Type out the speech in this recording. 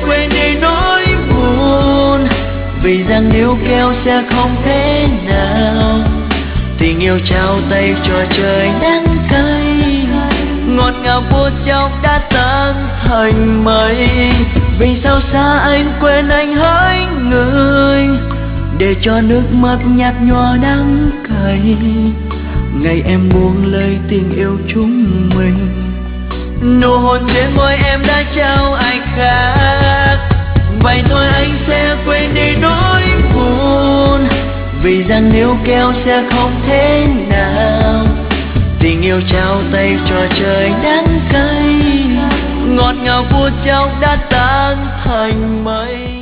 quên đi nỗi buồn, vì rằng níu kéo sẽ không thể nào. Tình yêu trao tay cho trời đắng cay, ngọt ngào phút chốc đã tan thành mây. Vì sao xa anh quên anh hỡi người, để cho nước mắt nhạt nhòa đắng cay. Ngày em buông lời tình yêu chúng mình, nụ hôn trên môi em đã trao ai khác. Vậy thôi anh sẽ quên đi nỗi buồn, vì rằng níu kéo sẽ không thể nào. Tình yêu trao tay cho trời đắng cay, ngọt ngào phút chốc đã tan thành mây.